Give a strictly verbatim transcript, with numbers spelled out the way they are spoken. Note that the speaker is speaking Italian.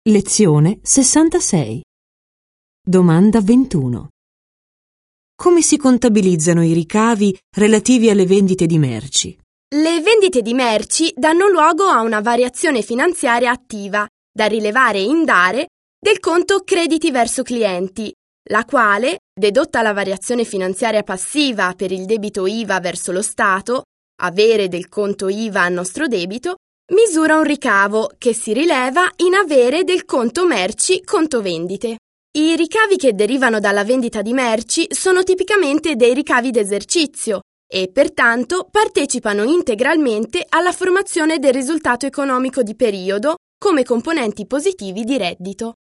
Lezione sessantasei. Domanda ventuno. Come si contabilizzano i ricavi relativi alle vendite di merci? Le vendite di merci danno luogo a una variazione finanziaria attiva, da rilevare in dare, del conto crediti verso clienti, la quale, dedotta la variazione finanziaria passiva per il debito I V A verso lo Stato, avere del conto I V A a nostro debito, misura un ricavo che si rileva in avere del conto merci conto vendite. I ricavi che derivano dalla vendita di merci sono tipicamente dei ricavi d'esercizio e pertanto partecipano integralmente alla formazione del risultato economico di periodo come componenti positivi di reddito.